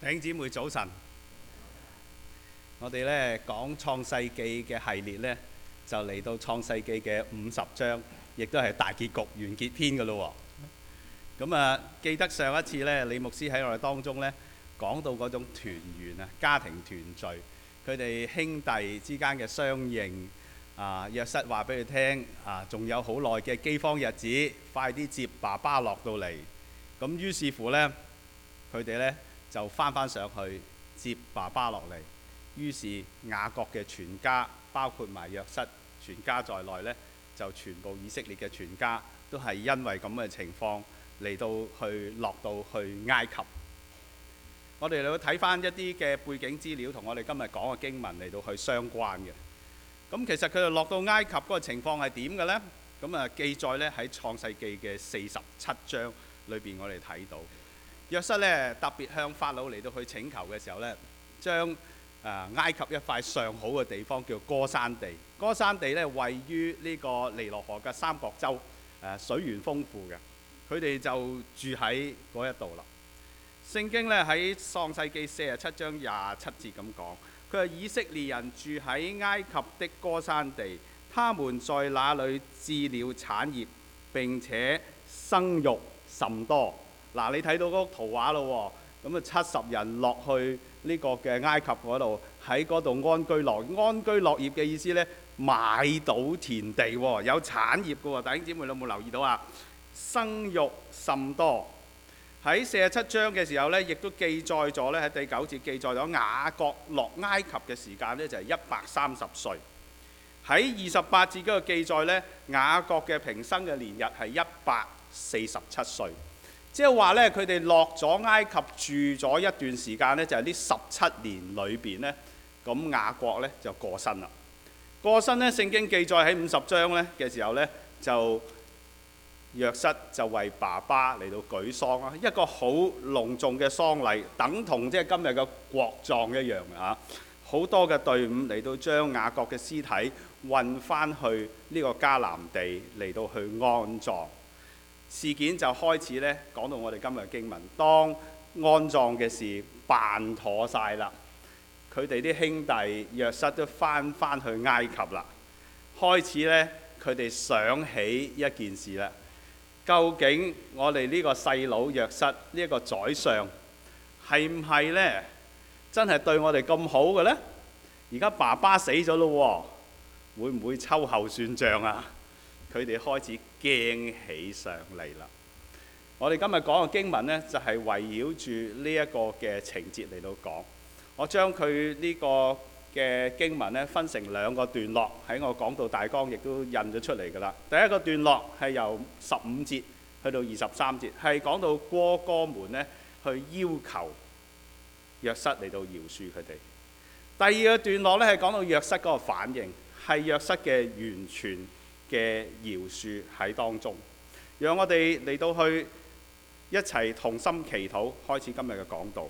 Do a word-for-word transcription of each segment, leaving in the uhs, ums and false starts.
弟兄姊妹早晨，我哋咧講創世記嘅系列咧，就嚟到創世記嘅五十章，亦都係大結局完結篇嘅咯喎。咁啊，記得上一次咧，李牧師喺我哋當中咧講到嗰種團圓啊，家庭團聚，佢哋兄弟之間嘅相認啊。約瑟話俾佢聽啊，仲有好耐嘅饑荒日子，快啲接爸爸落到嚟。咁於是乎咧，佢哋咧就翻返上去接爸爸落嚟。於是雅各嘅全家，包括埋約瑟全家在內咧，就全部以色列嘅全家都係因為咁嘅情況嚟到去落到去埃及。我哋嚟到睇翻一啲嘅背景資料，同我哋今日講嘅經文嚟到去相關嘅。咁其實佢哋落到埃及嗰個情況係點嘅呢？咁啊記載咧喺創世記嘅四十七章裏邊，我哋睇到約瑟咧特別向法老嚟到去請求嘅時候咧，將啊埃及一塊上好嘅地方叫歌珊地。歌珊地咧位於呢個尼羅河嘅三角洲，誒水源豐富嘅，佢哋就住喺嗰一度啦。聖經咧喺創世記四十七章廿七節咁講，佢話以色列人住喺埃及的歌珊地，他們在那裡置了產業，並且生育甚多。嗱，你睇到嗰幅圖畫咯喎，咁啊七十人落去呢個嘅埃及嗰度，喺嗰度安居樂安居樂業嘅意思呢，買到田地喎，有產業嘅喎。弟兄姊妹，你有冇留意到啊？生育甚多。喺四十七章嘅時候呢，亦都記載咗呢，喺第九節記載咗雅各落埃及嘅時間呢，就係一百三十歲。喺二十八節嗰個記載呢，雅各嘅平生嘅年日係一百四十七歲。即係話咧，佢哋落咗埃及住咗一段時間咧，就係呢十七年裏邊咧，咁雅各咧就過身啦。過身咧，聖經記載喺五十章咧嘅時候咧，就約瑟就為爸爸嚟到舉喪啦，一個好隆重嘅喪禮，等同即係今日嘅國葬一樣嘅嚇。好多嘅隊伍嚟到將雅各嘅屍體運翻去呢個迦南地嚟到去安葬。事件就開始咧，講到我哋今日嘅經文，當安葬嘅事辦妥晒啦，佢哋啲兄弟約瑟都翻翻去埃及啦。開始咧，佢哋想起一件事啦，究竟我哋呢個細佬約瑟呢一個宰相係唔係咧真係對我哋咁好嘅咧？而家爸爸死咗咯喎，會唔會秋後算賬啊？佢哋開始驚起上嚟啦。我哋今日講嘅經文呢，就係圍繞住呢一個嘅情節嚟到講。我將佢呢個嘅經文呢，分成兩個段落，喺我講道大綱亦都印咗出嚟㗎啦。第一個段落係由十五節去到二十三節，係講到哥哥們呢去要求約瑟嚟到饒恕佢哋。第二個段落呢，係講到約瑟嗰個反應，係約瑟嘅完全嘅饒恕喺當中，讓我哋嚟到去一齊同心祈禱，開始今日嘅講道。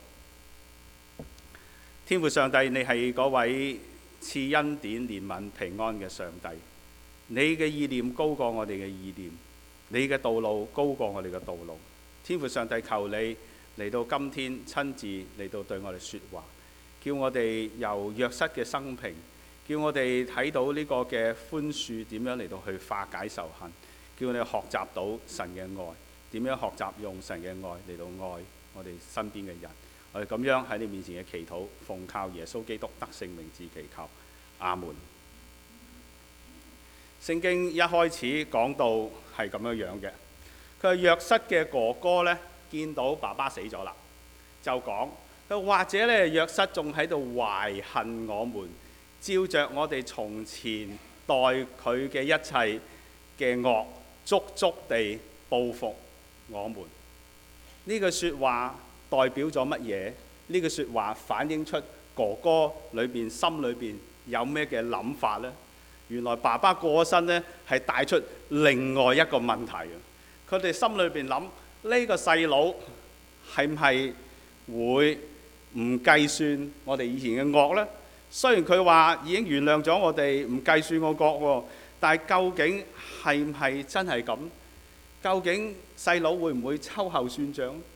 天父上帝，你係嗰位賜恩典、憐憫、平安嘅上帝，你嘅意念高過我哋嘅意念，你嘅道路高過我哋嘅道路。天父上帝，求你嚟到今天親自嚟到對我哋說話，叫我哋由約瑟嘅生平，叫我哋睇到呢個嘅寬恕點樣嚟到去化解仇恨，叫我哋學習到神嘅愛，點樣學習用神嘅愛嚟到愛我哋身邊嘅人。我哋咁樣喺你面前嘅祈禱，奉靠耶穌基督得勝名字祈求，阿門。聖經一開始講到係咁樣樣嘅，佢話約瑟嘅哥哥呢，見到爸爸死咗啦，就講佢或者咧約瑟仲喺度懷恨我們，照着我哋從前待佢嘅一切嘅惡，足足地報復我們。呢句説話代表咗乜嘢？呢句説話反映出哥哥裏邊心裏邊有咩嘅諗法呢？原來爸爸過身呢，係帶出另外一個問題。佢哋心裏邊諗，呢個細佬係唔係會唔計算我哋以前嘅惡呢？雖然佢話已經原諒咗我哋，唔計算我惡喎，但係究竟係唔係真係咁？究竟細佬會唔會秋後算賬？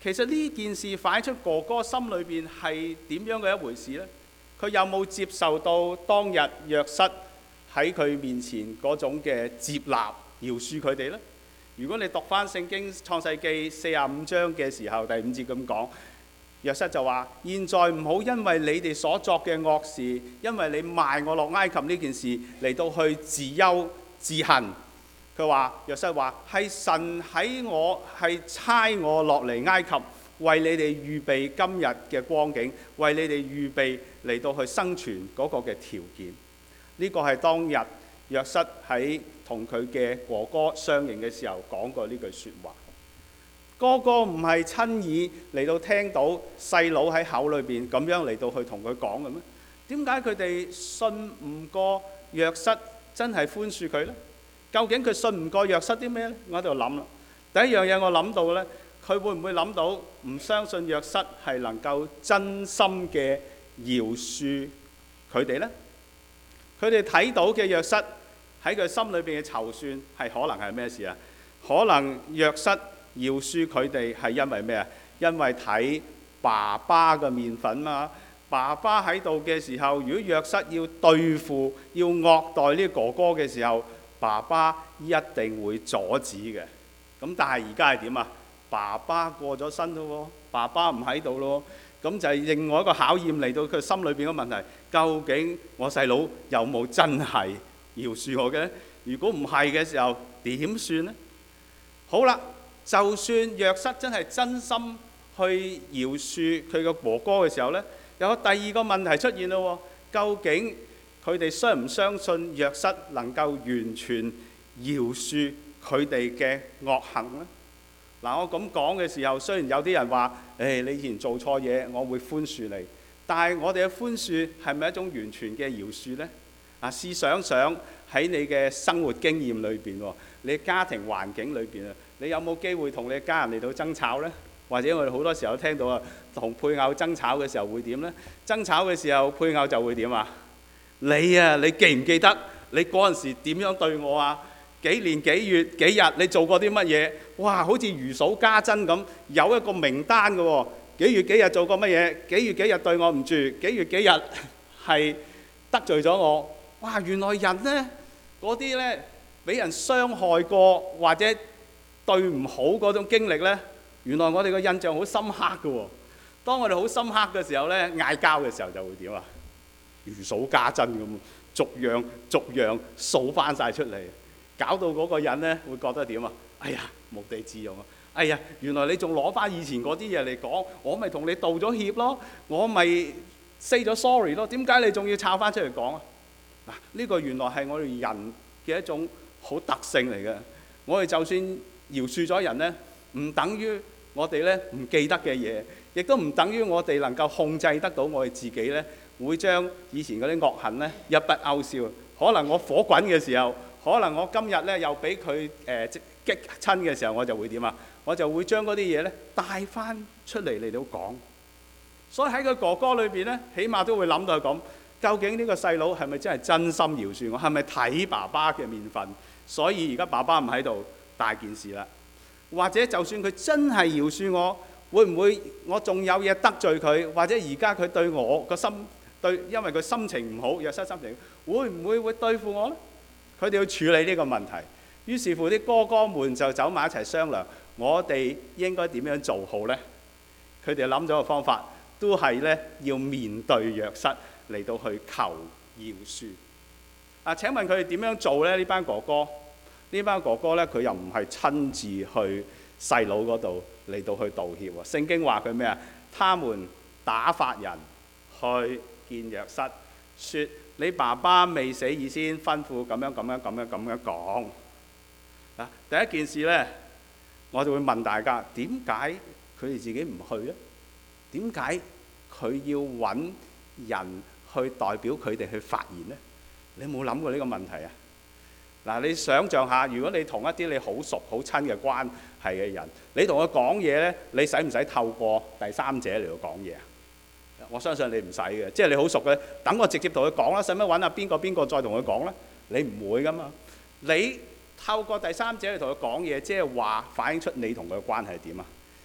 其實呢件事反映出哥哥心裏邊係點樣嘅一回事呢？佢有冇接受到當日約瑟喺佢面前嗰種嘅接納、饒恕佢哋呢？如果你讀翻聖經創世記四十五章嘅時候，第五節咁講，約瑟就話：現在唔好因為你哋所作嘅惡事，因為你賣我落埃及呢件事嚟到去自憂自恨。佢話約瑟話係神喺我係差我落嚟埃及，為你哋預備今日嘅光景，為你哋預備嚟到去生存嗰個嘅條件。呢、這個係當日約瑟喺同佢嘅哥哥相認嘅時候講過呢句説話。哥哥唔係親耳嚟到聽到細佬喺口裏邊咁樣嚟到去同佢講嘅咩？點解佢哋信唔過約瑟真係寬恕佢呢？究竟佢信唔過約瑟啲咩呢？我喺度諗啦。第一樣嘢我諗到呢，佢會唔會諗到唔相信約瑟係能夠真心嘅饒恕佢哋呢？佢哋睇到嘅約瑟喺佢心裏邊嘅籌算係可能係咩事啊？可能約瑟饒恕佢哋係因為咩啊？因為睇爸爸嘅面粉嘛。爸爸喺度嘅時候，如果約瑟要對付、要惡待呢個哥哥嘅時候，爸爸一定會阻止嘅。咁但係而家係點啊？爸爸過咗身咯，爸爸唔喺度咯。咁就係另外一個考驗嚟到佢心裏邊嘅問題。究竟我細佬有冇真係饒恕我嘅？如果唔係嘅時候，點算呢？好啦。就算約瑟真係真心去饒恕佢個哥哥嘅時候呢，有第二個問題出現咯。究竟佢哋相唔相信約瑟能夠完全饒恕佢哋嘅惡行呢？嗱，我咁講嘅時候，雖然有啲人話：誒、哎，你以前做錯嘢，我會寬恕你。但係我哋嘅寬恕係咪一種完全嘅饒恕呢？啊，試想想喺你嘅生活經驗裏邊，你家庭環境裏邊啊。你有冇機會同你家人嚟到爭吵呢？或者我哋好多時候聽到啊，同配偶爭吵嘅時候會點呢？爭吵嘅時候，配偶就會點啊？你啊，你記唔記得你嗰陣時點樣對我啊？幾年幾月幾日你做過啲乜嘢？哇，好似如數家珍咁，有一個名單嘅喎。幾月幾日做過乜嘢？幾月幾日對我唔住？幾月幾日係得罪咗我？哇，原來人呢，嗰啲呢，俾人傷害過或者對唔好嗰種經歷呢，原來我哋個印象好深刻嘅喎。當我哋好深刻嘅時候呢，嗌交嘅時候就會點啊？如數家珍咁，逐樣逐樣數翻晒出嚟，搞到嗰個人呢會覺得點啊？哎呀，無地自容啊！哎呀，原來你仲攞翻以前嗰啲嘢嚟講，我咪同你道咗歉咯，我咪 say 咗 sorry 咯，點解你仲要抄翻出嚟講啊？嗱，呢個原來係我哋人嘅一種好特性嚟嘅。我哋就算饒恕咗人呢，唔等於我哋呢唔記得嘅嘢，亦都唔等於我哋能夠控制得到我哋自己呢，會將以前嗰啲惡行呢一筆勾銷。可能我火滾嘅時候，可能我今日呢又俾佢誒激親嘅時候，我就會點啊？我就會將嗰啲嘢呢帶翻出嚟嚟到講。所以喺佢哥哥裏邊呢，起碼都會諗到係咁。究竟呢個細佬係咪真係真心饒恕我？係咪睇爸爸嘅面份？所以而家爸爸唔喺度，大件事啦。或者就算佢真係饒恕我，會唔會我仲有嘢得罪佢？或者而家佢對我個心對，因為佢心情唔好，約瑟心情，會唔會會對付我呢？佢哋要處理呢個問題。於是乎啲哥哥們就走埋一齊商量，我哋應該點樣做好呢？佢哋諗咗個方法，都係呢要面對約瑟嚟到去求饒恕。啊，請問佢哋點樣做呢？呢班哥哥，呢班哥哥呢，佢又唔係親自去細佬嗰度嚟到去道歉喎。聖經話佢咩啊？他們打發人去見約瑟，說你爸爸未死以先吩咐咁樣咁樣咁樣咁樣講。啊，第一件事呢，我就會問大家，點解佢哋自己唔去呢？點解佢要揾人去代表佢哋去發言呢？你有冇諗過呢個問題啊？嗱，你想像下，如果你同一啲你好熟好親嘅關係嘅人，你同佢講嘢呢，你使唔使透過第三者嚟到講嘢啊？我相信你唔使嘅，即係你好熟嘅，等我直接同佢講啦，使乜揾下邊個邊個再同佢講呢？你唔會噶嘛？你透過第三者嚟同佢講嘢，即係話反映出你同佢嘅關係點啊？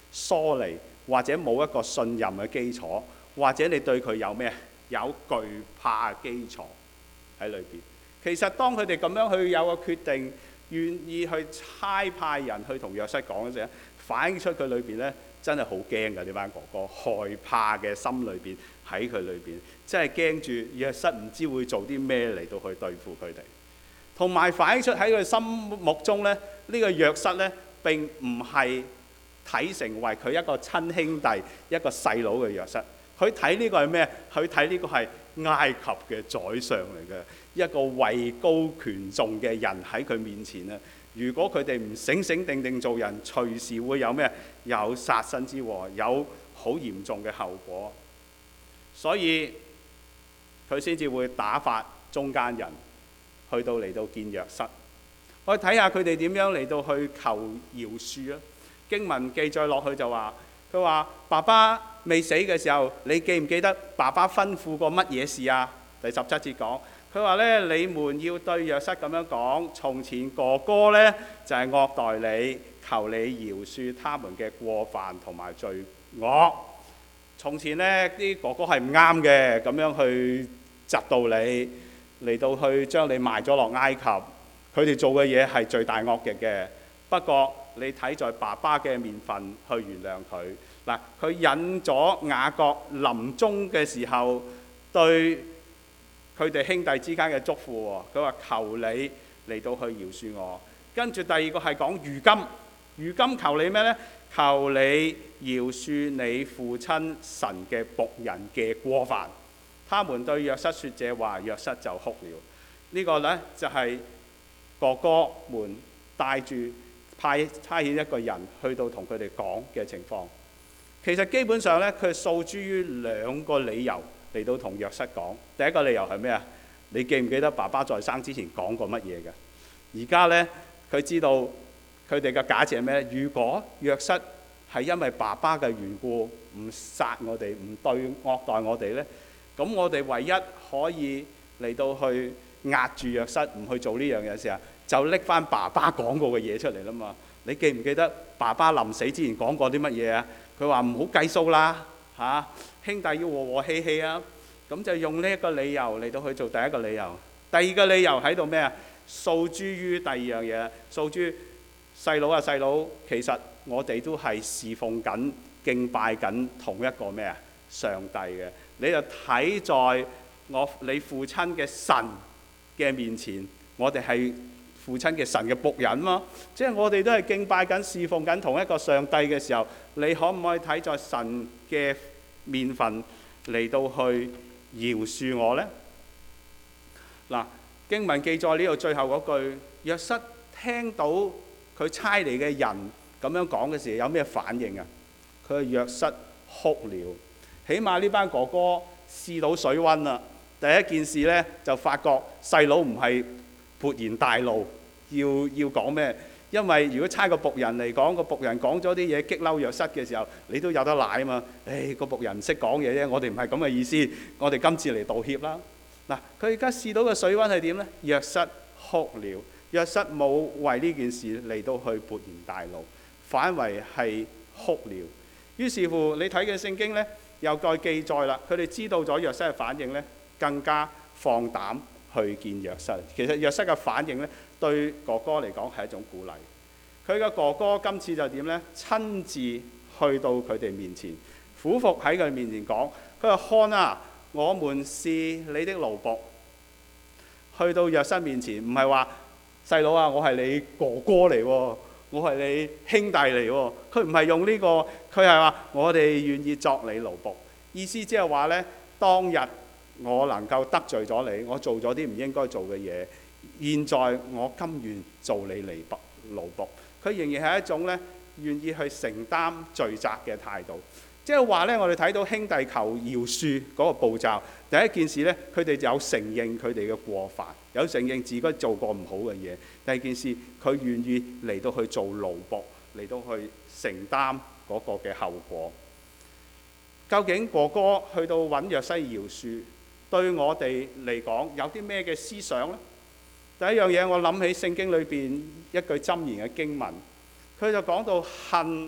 疏離，或者冇一個信任嘅基礎，或者你對佢有咩有懼怕嘅基礎喺裏邊。其實當佢哋咁樣去有個決定，願意去差派人去同約瑟講嘅時候，反映出佢裏邊咧真係好驚㗎，呢班哥哥害怕嘅心裏邊喺佢裏邊，真係驚住約瑟唔知會做啲咩嚟到去對付佢哋，同埋反映出喺佢心目中咧，呢個約瑟咧並唔係睇成為佢一個親兄弟一個細佬嘅約瑟，佢睇呢個係咩？佢睇呢個係埃及嘅宰相嚟嘅，一個位高權重嘅人喺佢面前啊！如果佢哋唔醒醒定定做人，隨時會有咩？有殺身之禍，有好嚴重嘅後果。所以佢先至會打發中間人去到嚟到見約瑟。我哋睇下佢哋點樣嚟到去求饒恕啊！經文記載落去就話，佢話爸爸未死嘅時候，你記唔記得爸爸吩咐過乜嘢事啊？第十七節講。佢話咧：你們要對約瑟咁樣講，從前哥哥咧就係惡待你，求你饒恕他們嘅過犯同埋罪惡。從前咧啲哥哥係唔啱嘅，咁樣去窒到你，嚟到去將你賣咗落埃及。佢哋做嘅嘢係罪大惡極嘅。不過你睇在爸爸嘅面份去原諒佢。嗱，佢引咗雅各臨終嘅時候對佢哋兄弟之間嘅囑咐喎，佢話求你嚟到去饒恕我。跟住第二個係講如今，如今求你咩呢？求你饒恕你父親神嘅僕人嘅過犯。他們對約瑟說這話，約瑟就哭了。呢、這個呢，就係、是、哥哥們帶住派差遣一個人去到同佢哋講嘅情況。其實基本上呢，佢訴諸於兩個理由嚟到同約瑟講。第一個理由係咩啊？你記唔記得爸爸在生之前講過乜嘢嘅？而家呢，佢知道佢哋嘅假設係咩？如果約瑟係因為爸爸嘅緣故唔殺我哋，唔對惡待我哋呢，咁我哋唯一可以嚟到去壓住約瑟唔去做呢樣嘢嘅時候，就拎翻爸爸講過嘅嘢出嚟啦嘛。你記唔記得爸爸臨死之前講過啲乜嘢啊？佢話唔好計數啦，嚇、啊、兄弟要和和氣氣啊！咁就用呢一個理由嚟到去做第一個理由。第二個理由喺度咩啊？訴諸於第二樣嘢，訴諸細佬啊細佬，其實我哋都係侍奉緊、敬拜緊同一個咩啊上帝嘅。你就睇在我你父親嘅神嘅面前，我哋係父親嘅神嘅僕人嘛，即係我哋都係敬拜緊、侍奉緊同一個上帝嘅時候，你可唔可以睇在神嘅面份嚟到去饒恕我呢？嗱，經文記載呢度最後嗰句，約瑟聽到佢差嚟嘅人咁樣講嘅時候，有咩反應啊？佢係約瑟哭了。起碼呢班哥哥試到水溫啦。第一件事呢，就發覺細佬唔係勃然大怒，要要講咩？因為如果差個僕人嚟講，個僕人講咗啲嘢激嬲約瑟嘅時候，你都有得賴啊嘛。誒、哎，個僕人唔識講嘢啫，我哋唔係咁嘅意思，我哋今次嚟道歉啦。嗱，佢而家試到嘅水溫係點呢？約瑟哭了，約瑟冇為呢件事嚟到去勃然大怒，反為係哭了。於是乎，你睇嘅聖經呢，又再記載啦。佢哋知道咗約瑟嘅反應呢，更加放膽去見約瑟。其實約瑟嘅反應呢，對哥哥嚟講係一種鼓勵。佢嘅哥哥今次就點呢？親自去到佢哋面前，俯伏喺佢面前講：佢話看啊，我們是你的奴僕。去到約瑟面前，唔係話細佬啊，我係你哥哥嚟喎，我係你兄弟嚟喎。佢唔係用呢個，佢係話我哋願意作你奴僕。意思即係話呢，當日我能夠得罪咗你，我做咗啲唔應該做嘅嘢，現在我甘願做你奴僕。奴僕，佢仍然係一種呢願意去承擔罪責嘅態度。即係話呢，我哋睇到兄弟求饒恕嗰個步驟，第一件事呢，佢哋有承認佢哋嘅過犯，有承認自己做過唔好嘅嘢。第二件事，佢願意嚟到去做奴僕，嚟到去承擔嗰個嘅後果。究竟哥哥去到揾約瑟饒恕，對我哋嚟講有啲咩嘅思想呢？第一樣嘢，我諗起聖經裏邊一句箴言嘅經文，佢就講到恨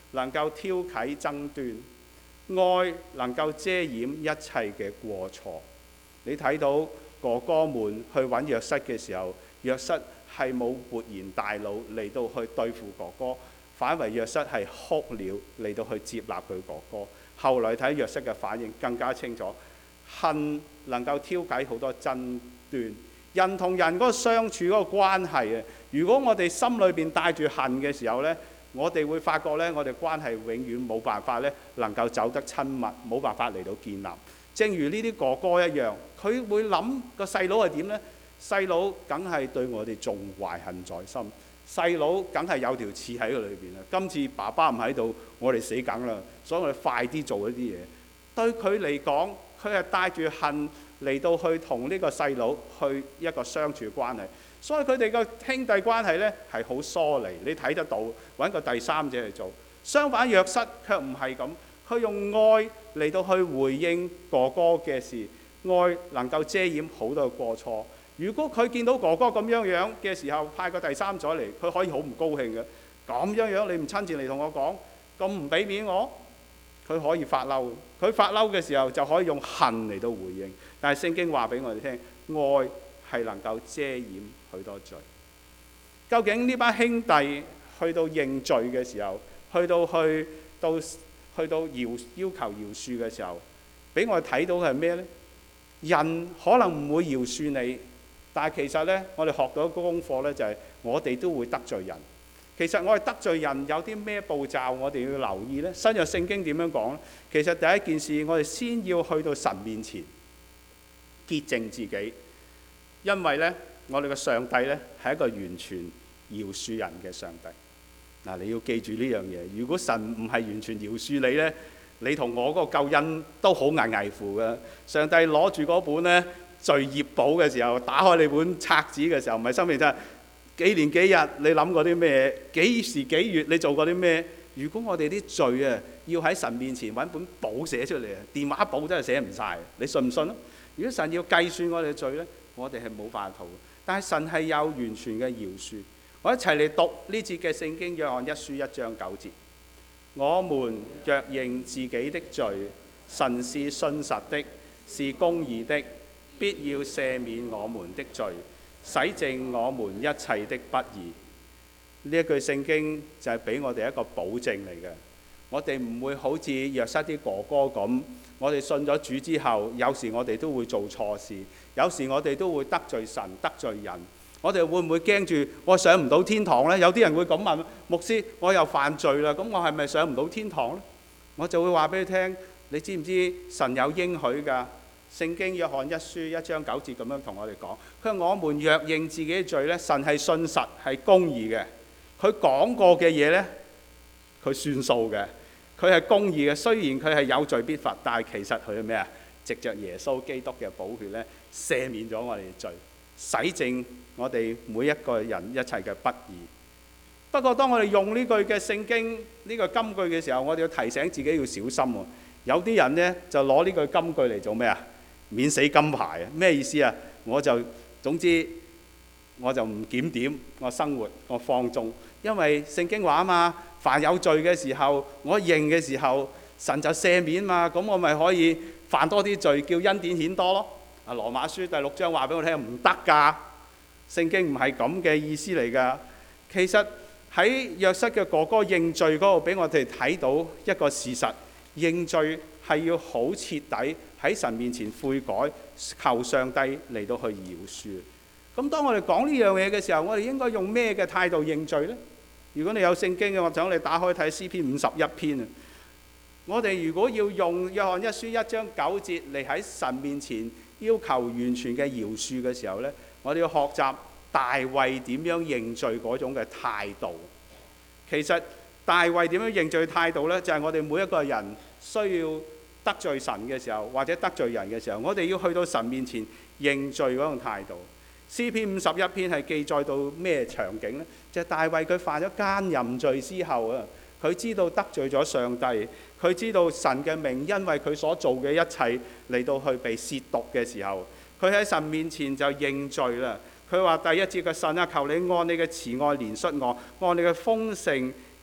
能夠挑起爭端，愛能夠遮掩一切嘅過錯。你睇到哥哥們去揾約瑟嘅時候，約瑟係冇勃然大怒嚟到去對付哥哥，反為約瑟係哭了嚟到去接納佢哥哥。後來睇約瑟嘅反應更加清楚，恨能夠挑起好多爭端。人同人嗰個相處嗰個關係啊，如果我哋心裏邊帶住恨嘅時候呢，我哋會發覺呢，我哋關係永遠冇辦法呢能夠走得親密，冇辦法嚟到建立。正如呢啲哥哥一樣，佢會諗個細佬係點呢？細佬梗係對我哋仲懷恨在心，細佬梗係有條刺喺佢裏邊啦。今次爸爸唔喺度，我哋死梗啦，所以我哋快啲做一啲嘢。對佢嚟講，佢係帶住恨嚟到去同呢個細佬去一個相處關係，所以佢哋個兄弟關係呢係好疏離。你睇得到，揾個第三者嚟做。相反，約瑟卻唔係咁，佢用愛嚟到去回應哥哥嘅事，愛能夠遮掩好多嘅過錯。如果佢見到哥哥咁樣樣嘅時候，派個第三者嚟，佢可以好唔高興嘅。咁樣樣你唔親自嚟同我講，咁唔俾面我，佢可以發嬲。佢發嬲嘅時候就可以用恨嚟到回應。但係聖經話俾我哋聽，愛係能夠遮掩許多罪。究竟呢班兄弟去到認罪嘅時候，去到去到去到要要求饒恕嘅時候，俾我哋睇到嘅係咩呢？人可能唔會饒恕你，但係其實呢，我哋學到一個功課呢，就係我哋都會得罪人。其實我哋得罪人有啲咩步驟我哋要留意呢？新約聖經點樣講呢？其實第一件事，我哋先要去到神面前潔淨自己，因為呢，我哋嘅上帝呢係一個完全饒恕人嘅上帝。嗱，你要記住呢樣嘢。如果神唔係完全饒恕你呢，你同我嗰個救恩都好危危乎嘅。上帝攞住嗰本呢罪孽簿嘅時候，打開你本冊子嘅時候，唔係心裏真係幾年幾日你諗過啲咩？幾時幾月你做過啲咩？如果我哋啲罪啊要喺神面前揾本簿寫出嚟啊，電話簿真係寫唔晒，你信唔信啊？如果神要計算我哋嘅罪呢，我哋係冇法度。但係神係有完全嘅饒恕。我一齊嚟讀呢節嘅聖經，約翰一書一章九節。我們若認自己的罪，神是信實的，是公義的，必要赦免我們的罪，洗淨我們一切的不義。呢一句聖經就係俾我哋一個保證嚟嘅。我哋唔會好似約瑟啲哥哥咁，我哋信咗主之後，有時我哋都會做錯事，有時我哋都會得罪神、得罪人。我哋會唔會驚住我上唔到天堂呢？有啲人會咁問牧師：我又犯罪啦，咁我係咪上唔到天堂呢？我就會話俾你聽，你知唔知神有應許㗎？聖經約翰一書一章九節咁樣同我哋講，佢話我們若認自己嘅罪呢，神係信實係公義嘅。佢講過嘅嘢呢，佢算數嘅，佢係公義嘅。雖然佢係有罪必罰，但係其實佢係咩啊？藉着耶穌基督嘅寶血呢，赦免咗我哋嘅罪，洗淨我哋每一個人一切嘅不義。不過當我哋用呢句嘅聖經呢個金句嘅時候，我哋要提醒自己要小心喎。有啲人呢，就攞呢句金句嚟做咩啊？免死金牌啊？咩意思啊？我就總之我就唔檢點我生活我放縱，因為聖經話啊嘛，凡有罪嘅時候我認嘅時候，神就赦免嘛，咁我咪可以犯多啲罪，叫恩典顯多咯。啊，羅馬書第六章話俾我聽唔得㗎，聖經唔係咁嘅意思嚟㗎。其實喺約瑟嘅哥哥認罪嗰度，俾我哋睇到一個事實，認罪係要好徹底喺神面前悔改，求上帝嚟到去饒恕。咁當我哋講呢樣嘢嘅時候，我哋應該用咩嘅態度認罪呢？如果你有聖經嘅，我想你打開睇詩篇五十一篇啊。我哋如果要用約翰一書一章九節嚟喺神面前要求完全嘅饒恕嘅時候呢，我哋要學習大衛點樣認罪嗰種嘅態度。其實大衛點樣認罪態度呢？就係我哋每一個人需要得罪神嘅時候，或者得罪人嘅時候，我哋要去到神面前認罪嗰種態度。詩篇五十一篇係記載到咩場景呢？就係大衛佢犯咗奸淫罪之後啊，佢知道得罪咗上帝，佢知道神嘅名因為佢所做嘅一切嚟到去被褻瀆嘅時候，佢喺神面前就認罪啦。佢話第一節嘅神啊，求你按你嘅慈愛憐恤我，按你嘅豐盛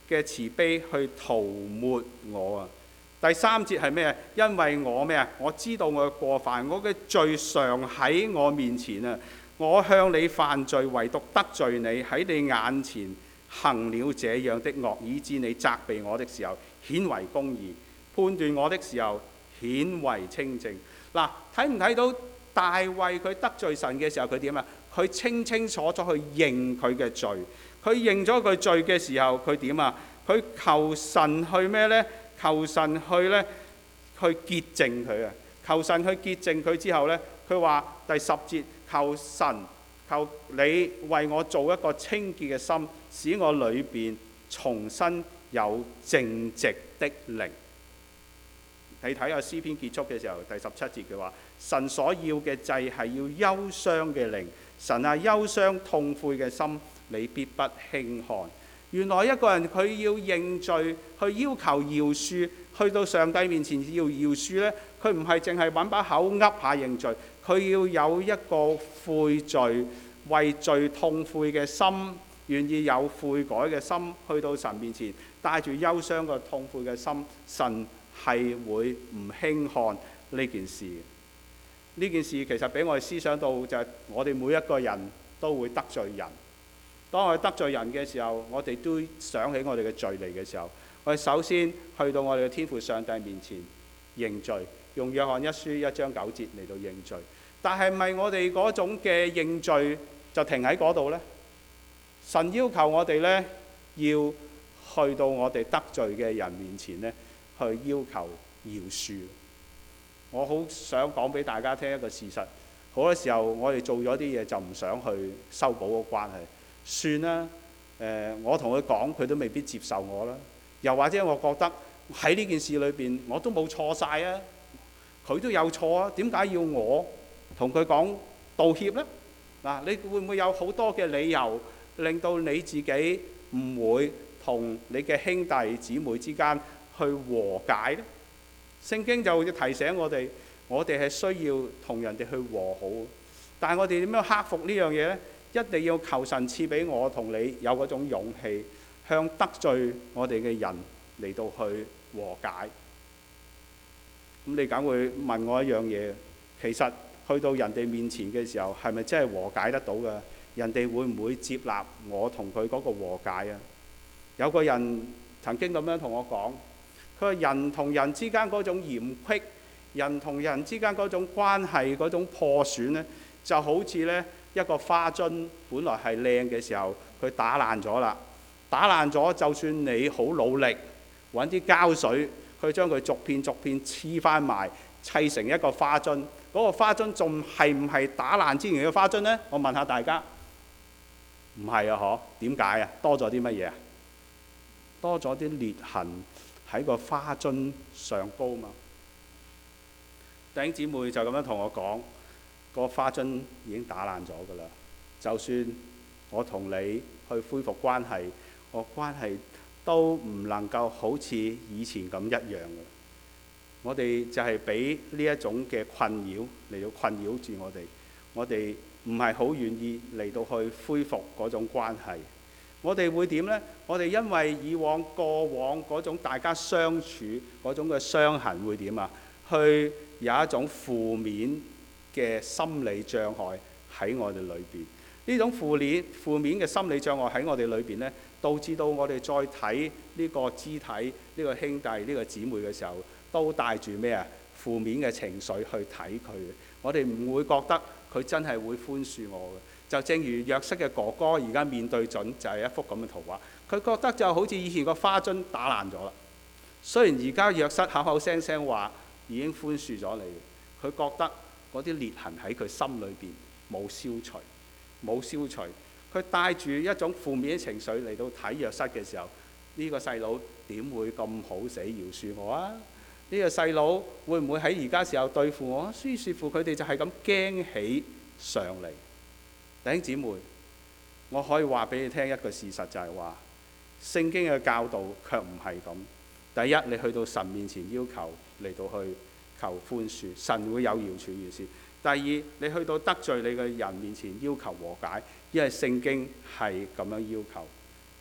嘅慈悲去塗抹我啊。第三節係咩？因為我咩啊？我知道我嘅過犯，我嘅罪常喺我面前啊！我向你犯罪，唯獨得罪你，喺你眼前行了這樣的惡，以致你責備我的時候顯為公義，判斷我的時候顯為清正。嗱，睇唔睇到大衛佢得罪神嘅時候佢點啊？佢清清楚楚去認佢嘅罪，佢認咗佢罪嘅時候佢點啊？佢求神去咩呢？求神去咧，去潔淨佢啊！求神去潔淨佢之後呢，佢話第十節，求神，求你為我做一個清潔嘅心，使我裏邊重新有正直的靈。你睇下詩篇結束嘅時候，第十七節佢話：神所要嘅祭係要憂傷嘅靈，神啊，憂傷痛悔嘅心，你必不輕看。原來一個人佢要認罪，去要求饒恕，去到上帝面前要饒恕呢，佢唔係淨係揾把口噏下認罪，佢要有一個悔罪、為罪痛悔嘅心，願意有悔改嘅心，去到神面前，帶住憂傷個痛悔嘅心，神係會唔輕看呢件事。呢件事其實俾我哋思想到就係我哋每一個人都會得罪人。當我哋得罪人嘅時候，我哋都想起我哋嘅罪嚟嘅時候，我哋首先去到我哋嘅天父上帝面前認罪，用約翰一書一章九節嚟到認罪。但係咪我哋嗰種嘅認罪就停喺嗰度呢？神要求我哋呢，要去到我哋得罪嘅人面前呢，去要求饒恕。我好想講俾大家聽一個事實，好多時候我哋做咗啲嘢就唔想去修補個關係。算啦，誒、呃，我同佢講，佢都未必接受我啦。又或者我覺得喺呢件事裏邊，我都冇錯晒啊，佢都有錯啊，點解要我同佢講道歉呢？嗱，你會唔會有好多嘅理由令到你自己唔會同你嘅兄弟姊妹之間去和解呢？聖經就要提醒我哋，我哋係需要同人哋去和好，但係我哋點樣克服呢樣嘢呢？一定要求神賜俾我同你有嗰種勇氣，向得罪我哋嘅人嚟到去和解。咁你梗會問我一樣嘢，其實去到人哋面前嘅時候，係咪真係和解得到㗎？人哋會唔會接納我同佢嗰個和解啊？有個人曾經咁樣同我講，佢話人同人之間嗰種嫌隙，人同人之間嗰種關係嗰種破損呢，就好似呢一個花樽，本來係靚嘅時候，佢打爛咗啦。打爛咗，就算你好努力揾啲膠水，去將佢逐片逐片黐翻埋，砌成一個花樽。嗰個花樽仲係唔係打爛之前嘅花樽呢？我問下大家，唔係啊？嗬？點解啊？多咗啲乜嘢啊？多咗啲裂痕喺個花樽上高嘛。弟兄姊妹就咁樣同我講。個花樽已經打爛咗㗎啦，就算我同你去恢復關係，我關係都唔能夠好似以前咁一樣嘅。我哋就係俾呢一種嘅困擾嚟到困擾住我哋，我哋唔係好願意嚟到去恢復嗰種關係。我哋會點呢？我哋因為以往過往嗰種大家相處嗰種嘅傷痕會點啊？去有一種負面嘅心理障礙喺我哋裏邊，呢種負面負面嘅心理障礙喺我哋裏邊呢，導致到我哋再睇呢個肢體、呢個兄弟、呢個姊妹嘅時候，都帶住咩啊？負面嘅情緒去睇佢。我哋唔會覺得佢真係會寬恕我嘅。就正如約瑟嘅哥哥而家面對準就係一幅咁嘅圖畫，佢覺得就好似以前個花樽打爛咗啦。雖然而家約瑟口口聲聲話已經寬恕咗你，佢覺得嗰啲裂痕喺佢心裏邊冇消除，冇消除。佢帶住一種負面嘅情緒嚟到睇約瑟嘅時候，呢個細佬點會咁好死饒恕我啊？呢個細佬會唔會喺而家時候對付我？於是乎佢哋就係咁驚起上嚟。弟兄姊妹，我可以話俾你聽一個事實，就係話聖經嘅教導卻唔係咁。第一，你去到神面前要求嚟到去求寬恕，神會有饒恕嘅事。第二，你去到得罪你嘅人面前要求和解，因為聖經係咁樣要求。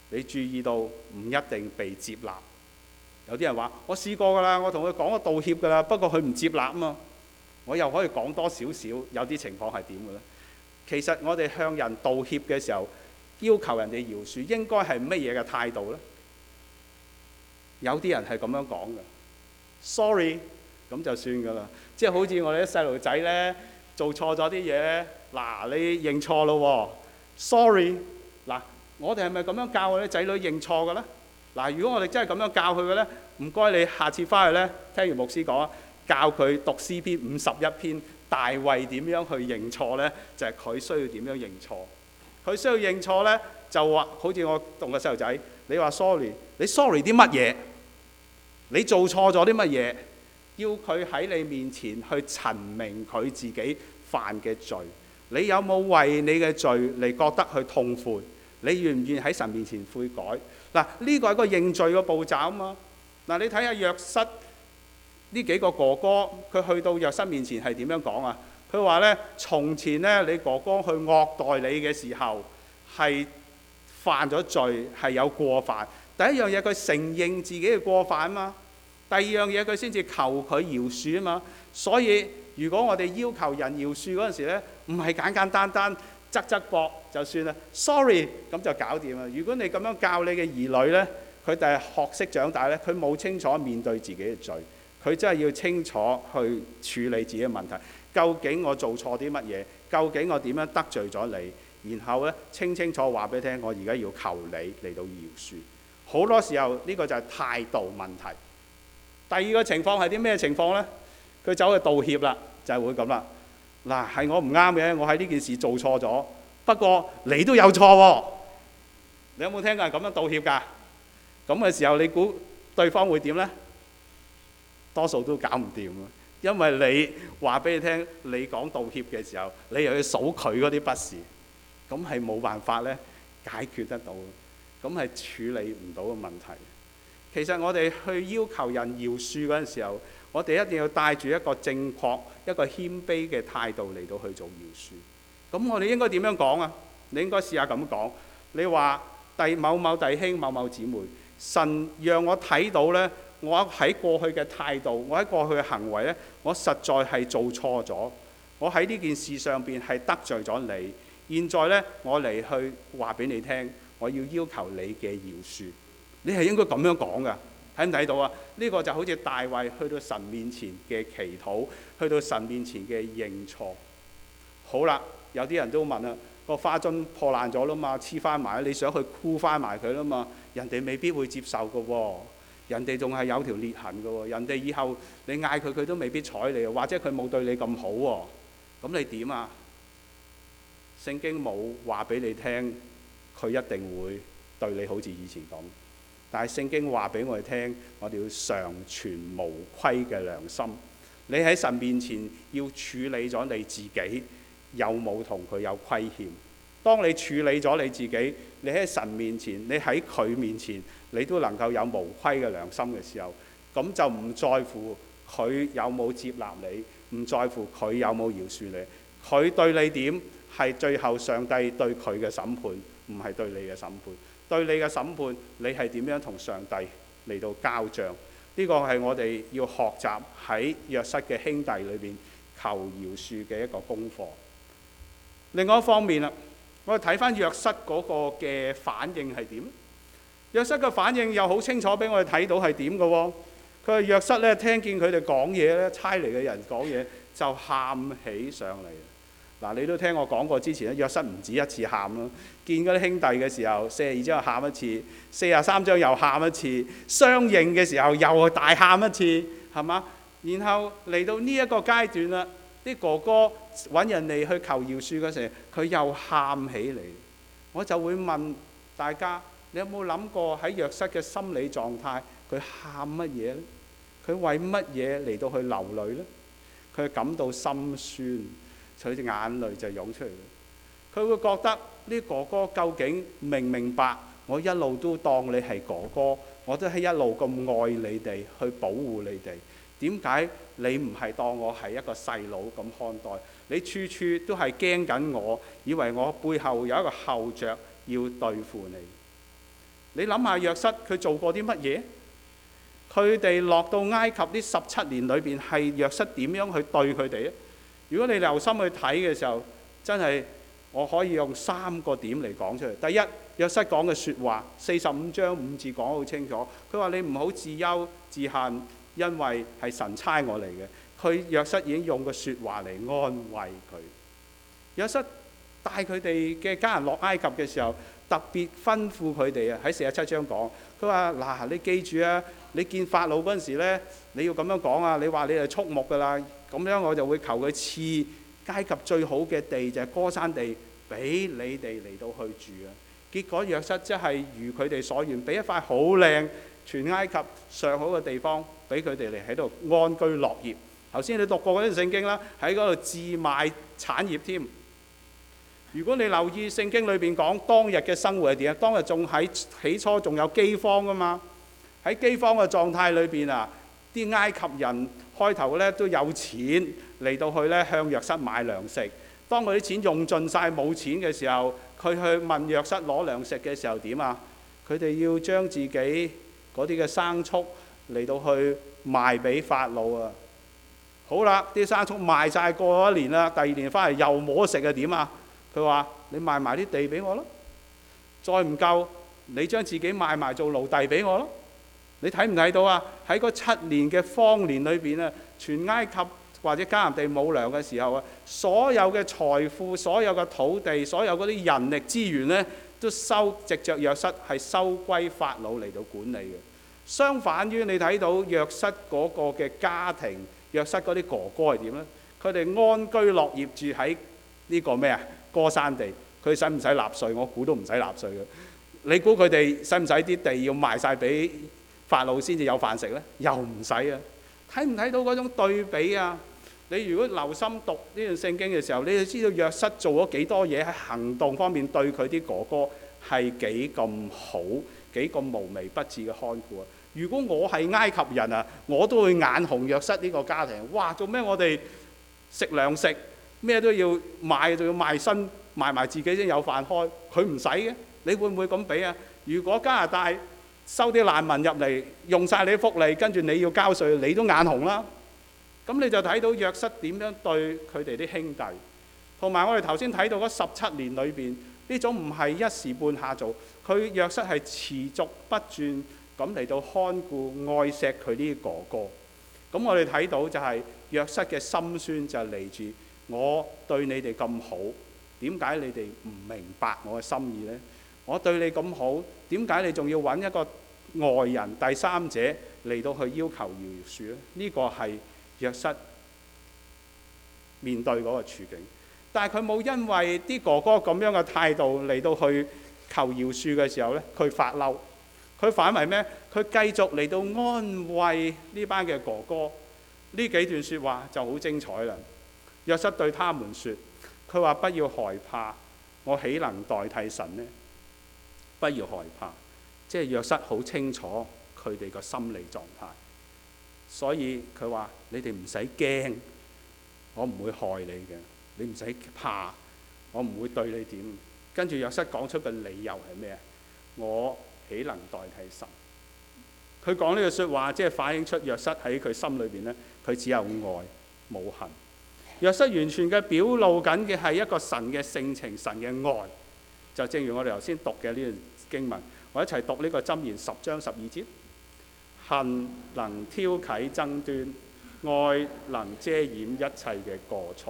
你注意到唔一定被接納。有啲人話：我試過㗎啦，我同佢講咗道歉㗎啦，不過佢唔接納啊嘛。我又可以講多少少，有啲情況係點嘅咧？其實我哋向人道歉嘅時候，要求人哋饒恕，應該係乜嘢嘅態度呢？有啲人係咁樣講嘅 ，sorry， 咁就算㗎啦。即係好似我哋啲細路仔咧，做錯咗啲嘢，嗱，你認錯咯喎 ，sorry， 嗱，我哋係咪咁樣教我啲仔女認錯嘅咧？嗱，如果我哋真係咁樣教佢嘅咧，唔該你下次翻去咧，聽完牧師講，教佢讀詩篇五十一篇，大衛點樣去認錯咧？就係、是、佢需要點樣認錯。佢需要認錯咧，就話好似我同個細路仔，你話 sorry， 你 sorry 啲乜嘢？你做錯咗啲乜嘢？要佢喺你面前去陳明佢自己犯嘅罪。你有冇為你嘅罪嚟覺得去痛悔？你願唔願喺神面前悔改？嗱，呢個係個認罪嘅步驟啊嘛。嗱，你睇下約瑟呢幾個哥哥，佢去到約瑟面前係點樣講啊？佢話咧：從前咧，你哥哥去惡待你嘅時候，係犯咗罪，係有過犯。第一樣嘢佢承認自己嘅過犯啊嘛。第二樣嘢佢先至求佢饒恕啊嘛。所以如果我哋要求人饒恕嗰陣時咧，唔係簡簡單單側側膊就算啦 ，sorry 咁就搞掂啦。如果你咁樣教你嘅兒女咧，佢哋係學識長大咧，佢冇清楚面對自己嘅罪，佢真係要清楚去處理自己嘅問題。究竟我做錯啲乜嘢？究竟我點樣得罪咗你？然後咧清清楚話俾你聽，我而家要求你嚟到饒恕。好多時候呢、這個就係態度問題。第二個情況係啲咩情況呢？佢走去道歉啦，就係、是、會咁啦。嗱，係我唔啱嘅，我喺呢件事做錯咗。不過你都有錯喎。你有冇聽過人咁樣道歉㗎？咁嘅時候，你估對方會點呢？多數都搞唔掂啊！因為你話俾你聽，你講道歉嘅時候，你又要數佢嗰啲不是，咁係冇辦法咧解決得到，咁係處理唔到嘅問題。其實我哋去要求人饒恕嗰陣時候，我哋一定要帶住一個正確、一個謙卑嘅態度嚟到去做饒恕。咁我哋應該點樣講啊？你應該試下咁講，你話弟某某弟兄、某某姊妹，神讓我睇到咧。我喺過去嘅態度，我喺過去嘅行為咧，我實在係做錯咗。我喺呢件事上邊係得罪咗你。現在咧，我嚟去話俾你聽，我要要求你嘅饒恕。你係應該咁樣講噶，睇唔睇到啊？呢個就好似大衛去到神面前嘅祈禱，去到神面前嘅認錯。好啦，有啲人都問啦，個花樽破爛咗啦嘛，黐翻埋，你想去箍翻埋佢啦嘛？人哋未必會接受噶喎。人哋仲係有條裂痕嘅喎，人哋以後你嗌佢，佢都未必睬你，或者佢冇對你咁好喎，咁你點啊？聖經冇話俾你聽，佢一定會對你好似以前咁，但係聖經話俾我哋聽，我哋要常存無虧嘅良心。你喺神面前要處理咗你自己，有冇同佢有虧欠？當你處理咗你自己，你喺神面前，你喺佢面前，你都能夠有無虧嘅良心嘅時候，咁就唔在乎佢有冇接納你，唔在乎佢有冇饒恕你。佢對你點係最後上帝對佢嘅審判，唔係對你嘅審判。對你嘅審判，你係點樣同上帝嚟到交賬？呢個係我哋要學習喺約瑟嘅兄弟裏邊求饒恕嘅一個功課。另外一方面啦，我哋睇翻約瑟嗰個嘅反應係點？約瑟嘅反應又好清楚俾我哋睇到係點嘅喎。佢話約瑟咧聽見佢哋講嘢咧，差嚟嘅人講嘢就喊起上嚟。嗱，你都聽我講過之前咧，約瑟唔止一次喊咯。見嗰啲兄弟嘅時候，四十二章喊一次，四十三章又喊一次，相認嘅時候又大喊一次，係嘛？然後嚟到呢一個階段啦，啲哥哥揾人嚟去求饒恕嗰時，佢又喊起嚟。我就會問大家，你有冇諗過喺約瑟嘅心理狀態，佢喊乜嘢呢？佢為乜嘢嚟到去流淚呢？佢感到心酸，佢隻眼淚就湧出嚟。佢會覺得呢哥哥究竟明唔明白？我一路都當你係哥哥，我都係一路咁愛你哋，去保護你哋。點解你唔係當我係一個細佬咁看待？你處處都係驚緊我，以為我背後有一個後著要對付你。 你諗下約瑟佢做過啲乜嘢？佢哋落到埃及呢十七年裏邊，係約瑟點樣去對佢哋咧？如果你留心去睇嘅時候，真係我可以用三個點嚟講出嚟。第一，約瑟講嘅説話，四十五章五字講得好清楚。佢話你唔好自憂自恨，因為係神差我嚟嘅。佢約瑟已經用個説話嚟安慰佢。約瑟帶佢哋嘅家人落埃及嘅時候，特別吩咐佢哋啊，喺四十七章講，佢話嗱，你記住啊，你見法老嗰陣時咧，你要咁樣講啊，你話你係畜牧噶啦，咁樣我就會求佢賜埃及最好嘅地，就係歌珊地，俾你哋嚟到去住啊。結果約瑟即係如佢哋所願，俾一塊好靚全埃及上好嘅地方，俾佢哋嚟喺度安居樂業。頭先你讀過嗰啲聖經啦，喺嗰度自賣產業添。如果你留意聖經裏邊講當日嘅生活係點啊？當日仲喺起初仲有饑荒噶嘛？喺饑荒嘅狀態裏邊啊，啲埃及人開頭咧都有錢嚟到去咧向約瑟買糧食。當佢啲錢用盡晒冇錢嘅時候，佢去問約瑟攞糧食嘅時候點啊？佢哋要將自己嗰啲嘅牲畜嚟到去賣俾法老啊！好啦，啲牲畜賣晒過咗一年啦，第二年翻嚟又冇得食啊，點啊？佢話：你賣埋啲地俾我咯，再唔夠你將自己賣埋做奴隸俾我咯。你睇唔睇到啊？喺嗰七年嘅荒年裏邊啊，全埃及或者迦南地冇糧嘅時候啊，所有嘅財富、所有嘅土地、所有嗰啲人力資源呢，都收藉着約瑟係收歸法老嚟到管理嘅。相反於你睇到約瑟嗰個嘅家庭，約瑟嗰啲哥哥係點呢？佢哋安居樂業住喺呢個咩啊？歌珊地，佢使唔使納稅？我估都唔使納稅嘅。你估佢哋使唔使啲地要賣晒俾法老先至有飯食呢？又唔使啊！睇唔睇到嗰種對比啊？你如果留心讀呢段聖經嘅時候，你就知道約瑟做咗幾多嘢喺行動方面對佢啲哥哥係幾咁好，幾咁無微不至嘅看顧啊！如果我係埃及人啊，我都會眼紅約瑟呢個家庭。哇！做咩我哋食糧食？咩都要賣，仲要賣身賣埋自己先有飯開，佢唔使嘅。你會唔會咁俾啊？如果加拿大收啲難民入嚟，用晒你啲福利，跟住你要交稅，你都眼紅啦。咁你就睇到約瑟點樣對佢哋啲兄弟，同埋我哋頭先睇到嗰十七年裏邊，呢種唔係一時半下做，佢約瑟係持續不斷咁嚟到看顧愛錫佢啲哥哥。咁我哋睇到就係約瑟嘅心酸就嚟自。我對你哋咁好，點解你哋唔明白我嘅心意呢？我對你咁好，點解你仲要揾一個外人第三者嚟到去要求饒恕呢？呢個係約瑟面對嗰個處境，但係佢冇因為啲哥哥咁樣嘅態度嚟到去求饒恕嘅時候呢，佢發嬲，佢反為咩？佢繼續嚟到安慰呢班嘅哥哥。呢幾段説話就好精彩啦。約瑟對他們說：佢話不要害怕，我豈能代替神呢？不要害怕，即係約瑟好清楚佢哋個心理狀態，所以佢話：你哋唔使驚，我唔會害你嘅，你唔使怕，我唔會對你點。跟住約瑟講出嘅理由係咩啊？我豈能代替神？佢講呢句説話，即係反映出約瑟喺佢心裏邊呢，佢只有愛冇恨。約瑟完全嘅表露緊嘅係一個神嘅性情，神嘅愛。就正如我哋頭先讀嘅呢段經文，我一齊讀呢個箴言十章十二節：恨能挑起爭端，愛能遮掩一切嘅過錯。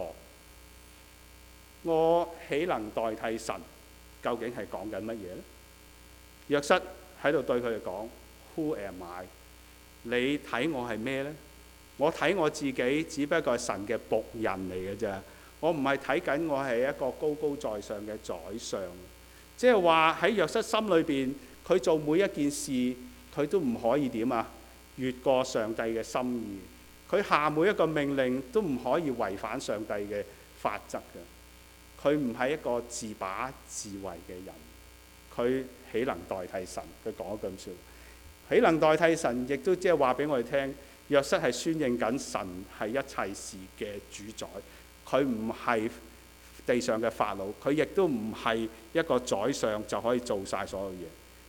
我豈能代替神？究竟係講緊乜嘢呢？約瑟喺度對佢哋講：Who am I？ 你睇我係咩呢？我睇我自己只不過係神嘅僕人嚟嘅啫，我唔係睇緊我係一個高高在上嘅宰相。即係話喺約瑟心裏邊，佢做每一件事，佢都唔可以點啊？越過上帝嘅心意，佢下每一個命令都唔可以違反上帝嘅法則嘅。佢唔係一個自把自為嘅人，佢豈能代替神？佢講咗咁少，豈能代替神？亦都即係話俾我哋聽。約瑟係宣認緊神係一切事嘅主宰，佢唔係地上嘅法老，佢亦都唔係一個宰相就可以做晒所有嘢。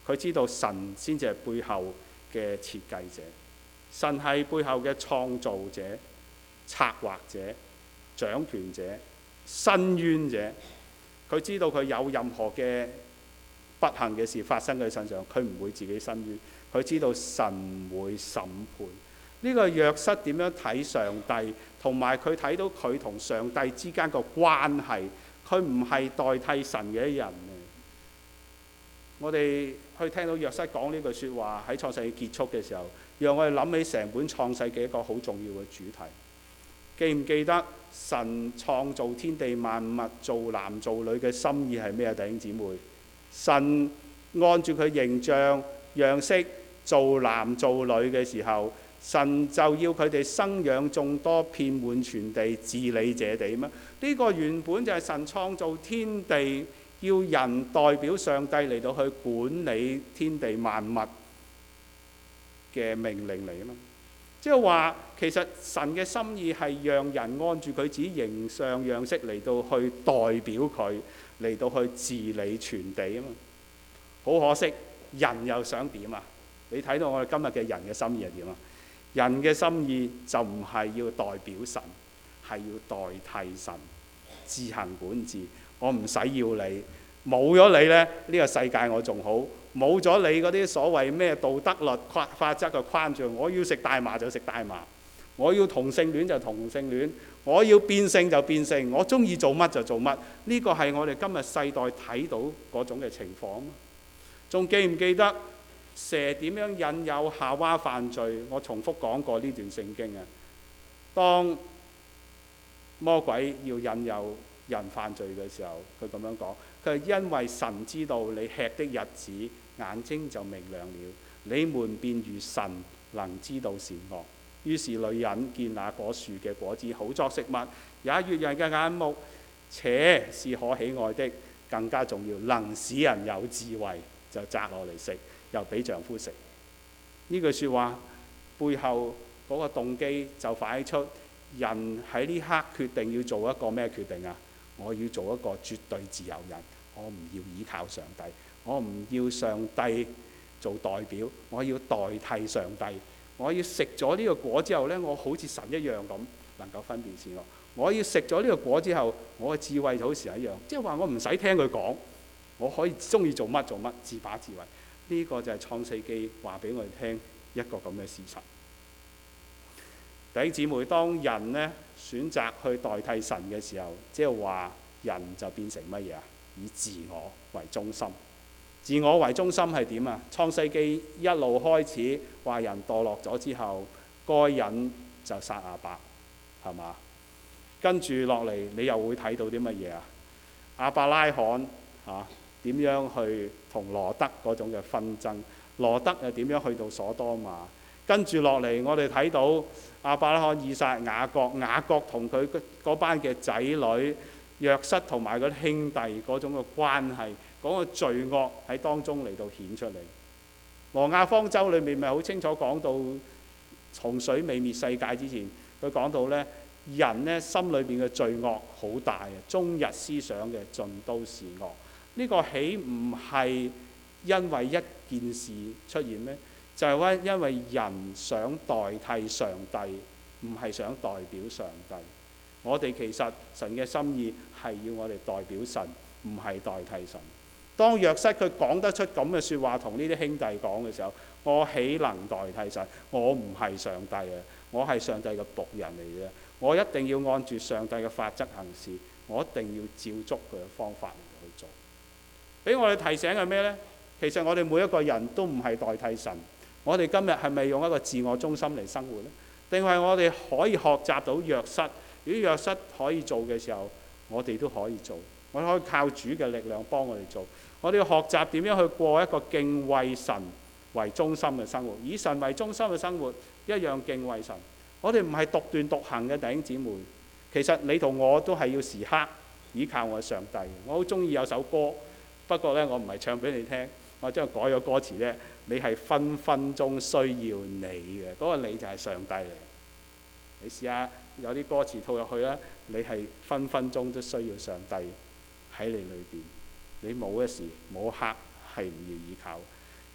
佢知道神先至係背後嘅設計者，神係背後嘅創造者、策劃者、掌權者、伸冤者。佢知道佢有任何嘅不幸嘅事發生喺佢身上，佢唔會自己伸冤。佢知道神會審判。呢個約瑟點樣睇上帝，同埋佢睇到佢同上帝之間個關係，佢唔係代替神嘅一人。我哋去聽到約瑟講呢句説話喺創世記結束嘅時候，讓我哋諗起成本創世嘅一個好重要嘅主題。記唔記得神創造天地萬物、造男造女嘅心意係咩啊？弟兄姊妹，神按住佢形象樣式造男造女嘅時候，神就要佢哋生養眾多，遍滿全地，治理這地咩？呢個原本就係神創造天地，要人代表上帝嚟到去管理天地萬物嘅命令嚟啊嘛。即係話，其實神嘅心意係讓人按住佢自己形象樣式嚟到去代表佢，嚟到去治理全地啊嘛。好可惜，人又想點啊？你睇到我哋今日嘅人嘅心意係點啊？人嘅心意就唔係要代表神，係要代替神自行管治。我唔使要你，冇咗你呢，呢個世界我仲好。冇咗你嗰啲所謂咩道德律法則嘅框住，我要食大麻就食大麻，我要同性戀就同性戀，我要變性就變性，我中意做乜就做乜。呢個係我哋今日世代睇到嗰種嘅情況。仲記唔記得蛇點樣引誘夏娃犯罪？我重複講過呢段聖經啊。當魔鬼要引誘人犯罪嘅時候，佢咁樣講，佢係因為神知道你吃的日子，眼睛就明亮了，你們便如神，能知道善惡。於是女人見那果樹嘅果子好作食物，也悅人嘅眼目，且是可喜愛的，更加重要，能使人有智慧，就摘落嚟食，又俾丈夫食。呢句説話背後嗰個動機就反映出人喺呢刻決定要做一個咩決定啊？我要做一個絕對自由人，我唔要依靠上帝，我唔要上帝做代表，我要代替上帝。我要食咗呢個果之後呢，我好似神一樣咁能夠分辨善惡。我要食咗呢個果之後，我嘅智慧就好似神一樣，即係話我唔使聽佢講，我可以中意做乜做乜，自把自為。呢、這個就係創世記話俾我哋聽一個咁嘅事實。弟兄姊妹，當人呢選擇去代替神嘅時候，即係話人就變成乜嘢啊？以自我為中心。自我為中心係點啊？創世記一路開始話人墮落咗之後，該隱就殺亞伯，係嘛？跟住落嚟，你又會睇到啲乜嘢啊？亞伯拉罕嚇點樣去同羅德嗰種嘅紛爭？羅德又點樣去到所多瑪？跟住落嚟，我哋睇到亞伯拉罕、以撒、雅各，雅各同佢嗰班嘅仔女約瑟同埋嗰啲兄弟嗰種嘅關係，嗰個罪惡喺當中嚟到顯出嚟。挪亞方舟裏面咪好清楚講到，洪水未滅世界之前，佢講到呢人呢心裏邊嘅罪惡好大啊，終日思想嘅盡都是惡。呢個豈唔係因為一件事出現咩？就係話因為人想代替上帝，唔係想代表上帝。我哋其實神嘅心意係要我哋代表神，唔係代替神。當約瑟佢講得出咁嘅説話同呢啲兄弟講嘅時候，我豈能代替神？我唔係上帝啊，我係上帝嘅僕人嚟嘅。我一定要按住上帝嘅法則行事，我一定要照足佢嘅方法嚟去做。俾我哋提醒係咩呢？其實我哋每一個人都唔係代替神。我哋今日係咪用一個自我中心嚟生活呢？定係我哋可以學習到約瑟？如果約瑟可以做嘅時候，我哋都可以做。我哋可以靠主嘅力量幫我哋做。我哋要學習點樣去過一個敬畏神為中心嘅生活，以神為中心嘅生活一樣敬畏神。我哋唔係獨斷獨行嘅弟兄姊妹。其實你同我都係要時刻依靠我上帝。我好中意有首歌，不過呢，我唔係唱俾你聽，我將改咗歌詞呢。你係分分鐘需要你嘅，嗰、那個你就係上帝嚟。你試下有啲歌詞套入去啦，你係分分鐘都需要上帝喺你裏邊。你冇一時冇一刻係唔要依靠。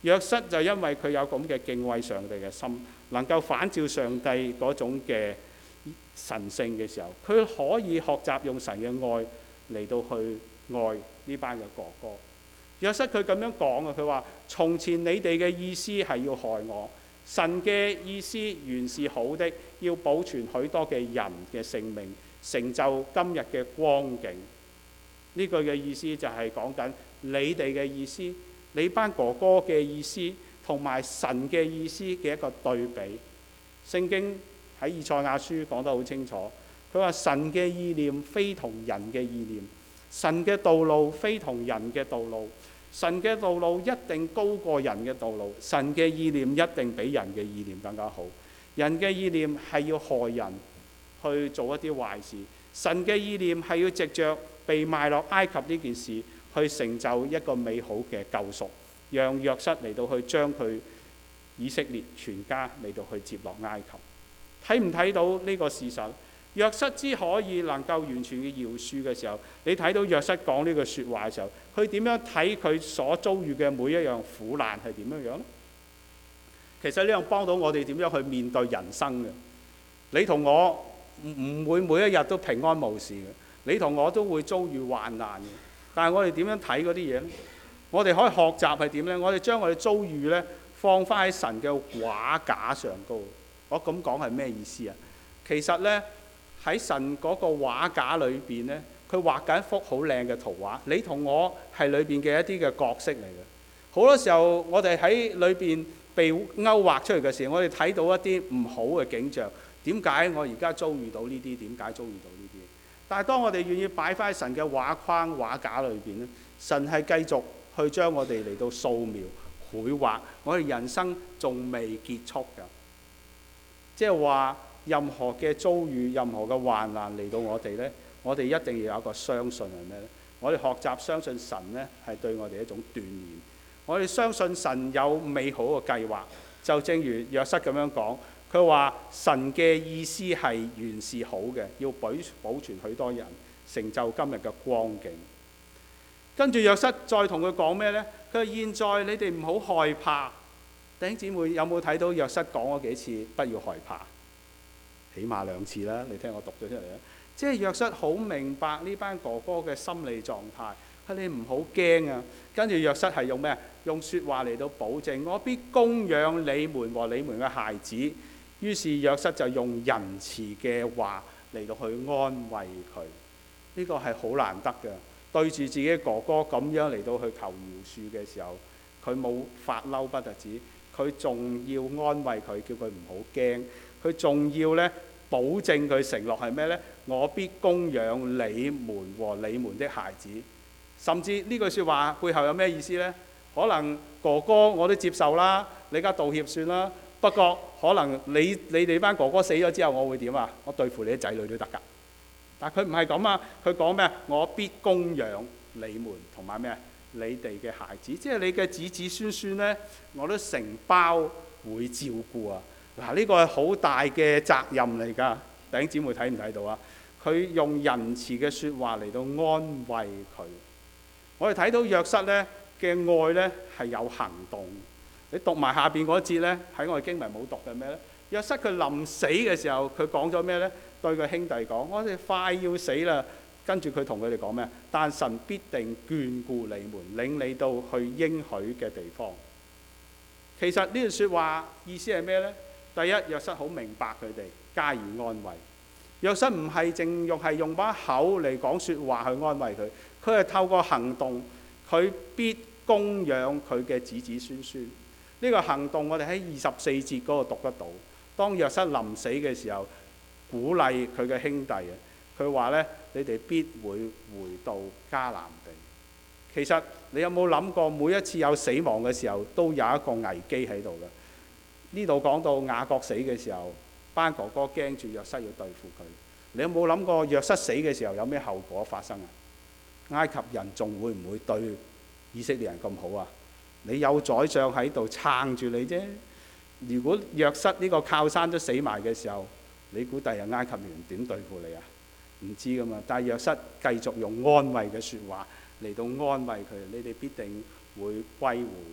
約瑟就因為佢有咁嘅敬畏上帝嘅心，能夠反照上帝嗰種嘅神性嘅時候，佢可以學習用神嘅愛嚟到去愛呢班嘅哥哥。約瑟佢咁樣講啊，佢話：從前你哋嘅意思係要害我，神嘅意思原是好的，要保存許多嘅人嘅性命，成就今日嘅光景。呢句嘅意思就係講緊你哋嘅意思，你班哥哥嘅意思，同埋神嘅意思嘅一個對比。聖經喺以賽亞書講得好清楚，佢話神嘅意念非同人嘅意念，神嘅道路非同人嘅道路，神嘅道路一定高過人嘅道路，神嘅意念一定比人嘅意念更加好。人嘅意念係要害人去做一啲壞事，神嘅意念係要藉着被賣落埃及呢件事去成就一個美好嘅救贖，讓約瑟嚟到去將佢以色列全家嚟到去接落埃及。睇唔睇到呢個事實？約瑟之可以能夠完全嘅饒恕嘅時候，你睇到約瑟講呢句説話嘅時候，佢點樣睇佢所遭遇嘅每一樣苦難係點樣樣呢？其實呢樣幫到我哋點樣去面對人生嘅。你同我唔唔會每一日都平安無事嘅，你同我都會遭遇患難嘅。但係我哋點樣睇嗰啲嘢呢？我哋可以學習係點呢？我哋將我哋遭遇呢放翻喺神嘅畫架上高。我咁講係咩意思啊？其實呢，喺神嗰個畫架裏邊呢，佢畫緊一幅好靚嘅圖畫。你同我係裏邊嘅一啲嘅角色嚟嘅。好多時候我哋喺裏邊被勾畫出嚟嘅時候，我哋睇到一啲唔好嘅景象。點解我而家遭遇到呢啲？點解遭遇到呢啲？但係當我哋願意擺翻喺神嘅畫框畫架裏邊呢，神係繼續去將我哋嚟到掃描繪畫。我哋人生仲未結束㗎。即係話，任何嘅遭遇、任何嘅患難嚟到我哋呢，我哋一定要有一個相信係咩呢？我哋學習相信神呢，係對我哋一種鍛鍊。我哋相信神有美好嘅計劃，就正如約瑟咁樣講，佢話神嘅意思係原是好嘅，要保保存許多人，成就今日嘅光景。跟住約瑟再同佢講咩呢？佢話現在你哋唔好害怕。弟兄姊妹有冇睇到約瑟講咗幾次不要害怕？起碼兩次啦，你聽我讀咗出嚟啦。即係約瑟好明白呢班哥哥嘅心理狀態，係你唔好驚啊。跟住約瑟係用咩？用説話嚟到保證，我必供養你們和你們嘅孩子。於是約瑟就用仁慈嘅話嚟到去安慰佢。呢個係好難得嘅，對住自己哥哥咁樣嚟到去求饒恕嘅時候，佢冇發嬲不特止。佢仲要安慰佢，叫佢唔好驚。佢仲要咧保證佢承諾係咩呢？我必供養你們和你們的孩子。甚至呢句説話背後有咩意思呢？可能哥哥我都接受啦，你而家道歉算啦。不過可能你你哋班哥哥死咗之後，我會點啊？我對付你啲仔女都得㗎。但佢唔係咁啊！佢講咩？我必供養你們同埋咩？你哋嘅孩子，即係你嘅子子孫孫呢，我都承包會照顧啊！嗱，呢個係好大嘅責任嚟㗎。弟兄姊妹睇唔睇到啊？佢用仁慈嘅説話嚟到安慰佢。我哋睇到約瑟呢嘅愛呢係有行動。你讀埋下邊嗰節呢，喺我哋經文冇讀嘅咩呢？約瑟佢臨死嘅時候，佢講咗咩呢？對佢兄弟講：我哋快要死啦！跟住佢同佢哋講咩？但神必定眷顧你們，領你到去應許嘅地方。其實呢句説話意思係咩呢？第一，約瑟好明白佢哋，加以安慰。約瑟唔係淨用係用把口嚟講説話去安慰佢，佢係透過行動，佢必供養佢嘅子子孫孫。呢個行動我哋喺二十四節嗰度讀得到。當約瑟臨死嘅時候，鼓勵佢嘅兄弟啊，佢話呢：你哋必會回到迦南地。其實你有冇諗過，每一次有死亡嘅時候，都有一個危機喺度嘅。呢度講到雅各死嘅時候，班哥哥驚住約瑟要對付佢。你有冇諗過約瑟死嘅時候有咩後果發生啊？埃及人仲會唔會對以色列人咁好啊？你有宰相喺度撐住你啫。如果約瑟呢個靠山都死埋嘅時候，你估第日埃及人點對付你啊？唔知噶嘛。但係約瑟繼續用安慰嘅説話嚟到安慰佢，你哋必定會歸回。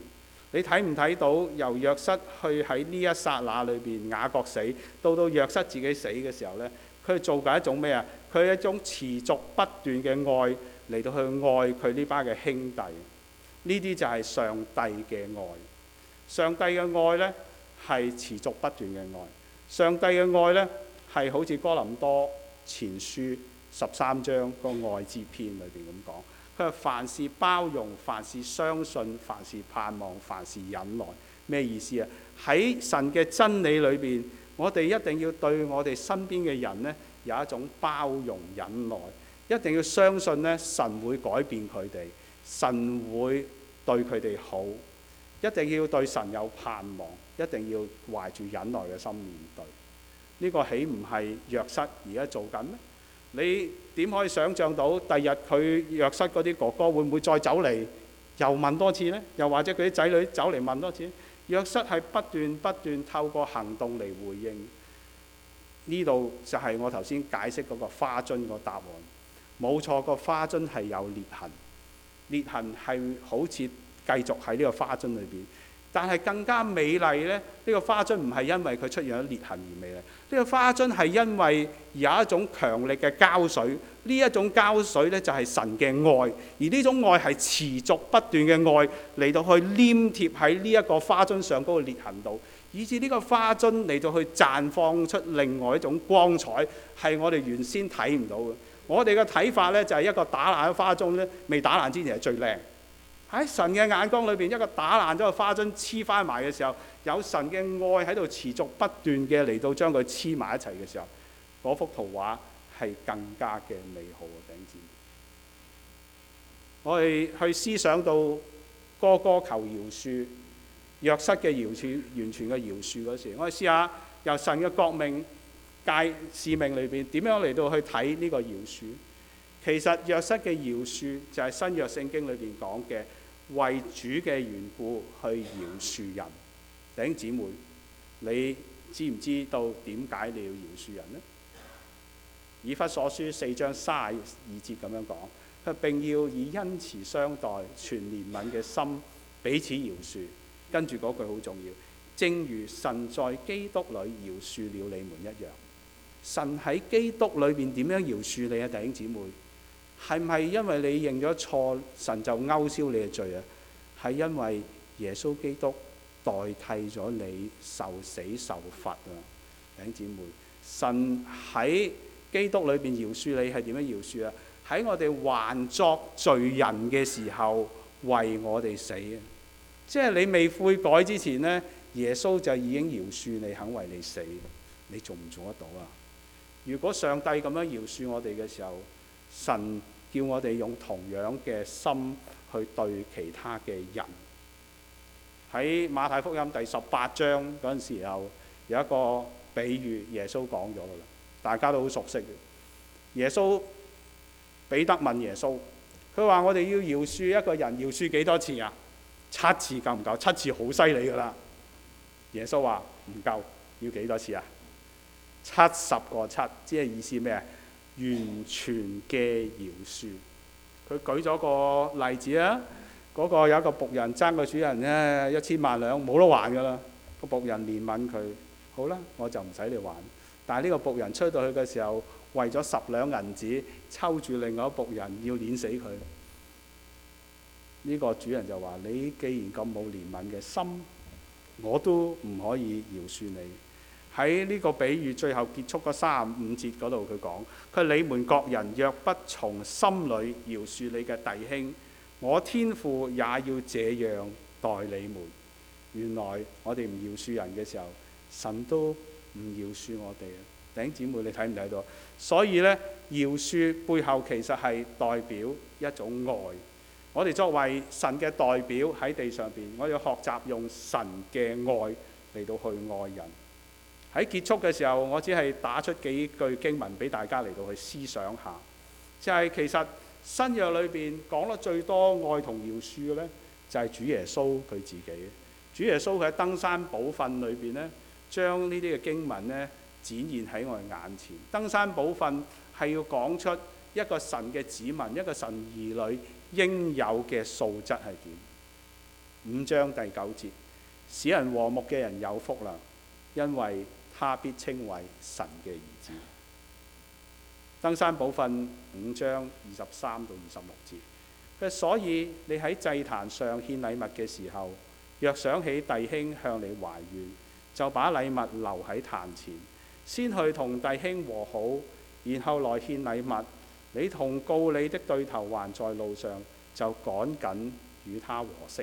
你睇唔睇到由約瑟去喺呢一剎那裏邊雅各死，到到約瑟自己死嘅時候呢？佢做緊一種咩啊？佢係一種持續不斷嘅愛嚟到去愛佢呢班嘅兄弟。呢啲就係上帝嘅愛。上帝嘅愛呢係持續不斷嘅愛。上帝嘅愛呢係好似哥林多前書十三章個愛之篇裏邊咁講。佢話凡事包容，凡事相信，凡事盼望，凡事忍耐。咩意思啊？喺神嘅真理裏邊，我哋一定要對我哋身邊嘅人呢有一種包容忍耐，一定要相信呢神會改變佢哋，神會對佢哋好，一定要對神有盼望，一定要懷住忍耐嘅心面對。呢、這個豈唔係約瑟而家做緊咩？你點可以想像到第日佢約瑟嗰啲哥哥會唔會再走嚟又問多次呢？又或者佢啲仔女走嚟問多次？約瑟係不斷不斷透過行動嚟回應。呢度就係我頭先解釋嗰個花樽個答案。冇錯，個花樽係有裂痕，裂痕係好似繼續喺呢個花樽裏邊。但係更加美麗呢，呢、呢個花樽唔係因為佢出現咗裂痕而美麗，呢、呢個花樽係因為有一種強力嘅膠水，呢一種膠水呢，就係神嘅愛，而呢種愛係持續不斷嘅愛嚟到去黏貼喺呢一個花樽上嗰個裂痕度，以至呢個花樽嚟到去綻放出另外一種光彩，係我哋原先睇唔到嘅。我哋嘅睇法呢，就係一個打爛嘅花樽呢，未打爛之前係最靚。喺神嘅眼光裏邊，一個打爛咗個花樽黐翻埋嘅時候，有神嘅愛喺度持續不斷嘅嚟到將佢黐埋一齊嘅時候，嗰幅圖畫係更加嘅美好嘅。弟兄姊妹，我哋去思想到哥哥求饒恕，約瑟嘅饒恕，完全嘅饒恕嗰時，我哋試下由神嘅國命界使命裏邊點樣嚟到去睇呢個饒恕。其實約瑟嘅饒恕就係新約聖經裏邊講嘅為主嘅緣故去饒恕人。弟兄姊妹，你知唔知道點解你要饒恕人呢？以弗所書四章三十二節咁樣講，佢並要以恩慈相待，存憐憫嘅心彼此饒恕。跟住嗰句好重要，正如神在基督裏饒恕了你們一樣。神喺基督裏邊點樣饒恕你啊？弟兄姊妹，係唔係因為你認咗錯，神就勾銷你嘅罪啊？係因為耶穌基督代替咗你受死受罰啊！弟兄姊妹，神喺基督裏邊饒恕你係點樣饒恕啊？喺我哋還作罪人嘅時候為我哋死啊！即係你未悔改之前呢，耶穌就已經饒恕你，肯為你死。你做唔做得到啊？如果上帝咁樣饒恕我哋嘅時候，神叫我哋用同樣嘅心去對其他嘅人。喺馬太福音第十八章嗰陣時候，有一個比喻，耶穌講咗噶啦，大家都好熟悉嘅。耶穌彼得問耶穌，佢話我哋要饒恕一個人，饒恕幾多次啊？七次夠唔夠？七次好犀利噶啦。耶穌話唔夠，要幾多次啊？七十個七，即係意思咩啊？完全嘅饒恕。佢舉咗個例子啊，嗰、那個有一個僕人爭個主人咧一千萬兩，冇得還噶啦。個僕人憐憫佢，好啦，我就唔使你還。但係呢個僕人出到去嘅時候，為咗十兩銀子，抽住另外一個僕人要碾死佢。呢、這個主人就話：你既然咁冇憐憫嘅心，我都唔可以饒恕你。喺呢個比喻最後結束嗰三十五節嗰度，佢講：佢你們各人若不從心裏饒恕你嘅弟兄，我天父也要這樣待你們。原來我哋唔饒恕人嘅時候，神都唔饒恕我哋啊！弟兄姊妹，你睇唔睇到？所以呢，饒恕背後其實係代表一種愛。我哋作為神嘅代表喺地上邊，我要學習用神嘅愛嚟到去愛人。喺結束嘅時候，我只係打出幾句經文俾大家嚟到去思想下，就係、是、其實新約裏邊講得最多愛同饒恕嘅呢，就係、是、主耶穌佢自己。主耶穌佢喺登山寶訓裏邊呢，將呢啲嘅經文呢展現喺我哋眼前。登山寶訓係要講出一個神嘅子民，一個神兒女應有嘅素質係點。 五章第九節，使人和睦嘅人有福啦，因為他必稱為神嘅兒子。登山寶訓五章二十三到二十六節，佢所以你喺祭壇上獻禮物嘅時候，若想起弟兄向你懷怨，就把禮物留喺壇前，先去同弟兄和好，然後來獻禮物。你同告你的對頭還在路上，就趕緊與他和息。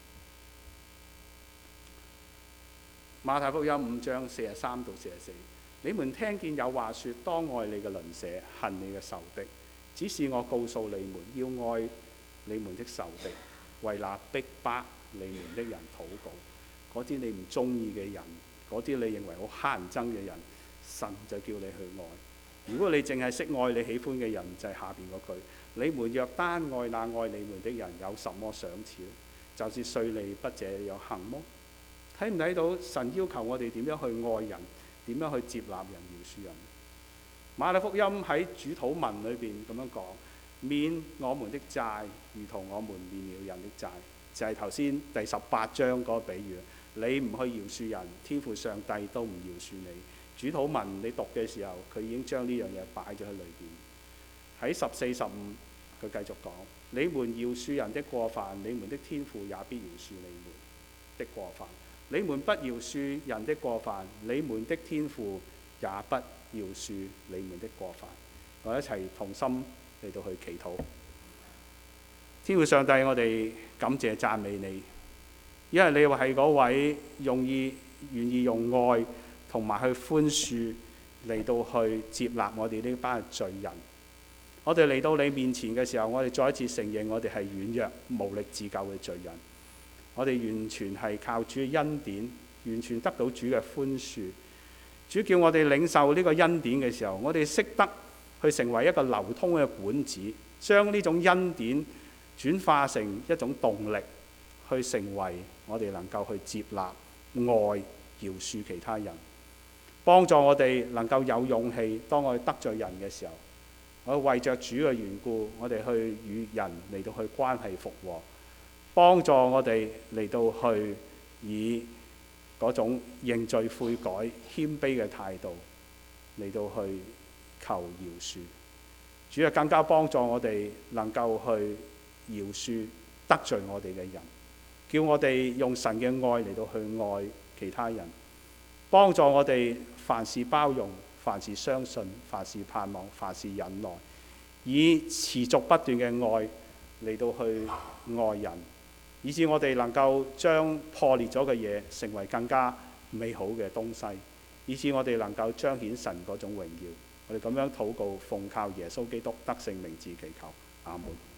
馬太福音五章四十三到四十四，你們聽見有話說，當愛你嘅鄰舍，恨你嘅仇敵。只是我告訴你們，要愛你們的仇敵，為那逼迫你們的人禱告。嗰啲你唔中意嘅人，嗰啲你認為好乞人憎嘅人，神就叫你去愛。如果你淨係識愛你喜歡嘅人，就係、是、下邊嗰句：你們若單愛那愛你們的人，有什麼賞賜？就是稅吏不這樣行麼？睇唔睇到神要求我哋點樣去愛人，點樣去接納人、饒恕人？馬太福音喺主禱文裏邊咁樣講：免我們的債，如同我們免了人的債。就係頭先第十八章嗰個比喻，你唔去饒恕人，天父上帝都唔饒恕你。主禱文你讀嘅時候，佢已經將呢樣嘢擺咗喺裏邊。喺十四十五，佢繼續講：你們饒恕人的過犯，你們的天父也必饒恕你們的過犯；你們不饒恕人的過犯，你們的天父也不饒恕你們的過犯。我哋一齊同心嚟到去祈禱。天父上帝，我哋感謝讚美你，因為你話係嗰位容易願意用愛同埋去寬恕嚟到去接納我哋呢班罪人。我哋嚟到你面前嘅時候，我哋再一次承認我哋係軟弱無力自救嘅罪人。我哋完全係靠主嘅恩典，完全得到主嘅寬恕。主叫我哋領受呢個恩典嘅時候，我哋識得去成為一個流通嘅管子，將呢種恩典轉化成一種動力，去成為我哋能夠去接納、愛、饒恕其他人，幫助我哋能夠有勇氣。當我哋得罪人嘅時候，我哋為着主嘅緣故，我哋去與人嚟到去關係復和，幫助我哋嚟到去以嗰種認罪悔改、謙卑嘅態度嚟到去求饒恕。主啊，更加幫助我哋能夠去饒恕得罪我哋嘅人，叫我哋用神嘅愛嚟到去愛其他人，幫助我哋凡事包容，凡事相信，凡事盼望，凡事忍耐，以持續不斷嘅愛嚟到去愛人，以致我哋能夠將破裂咗嘅嘢成為更加美好嘅東西，以致我哋能夠彰顯神嗰種榮耀。我哋咁樣禱告，奉靠耶穌基督得勝名字祈求，阿門。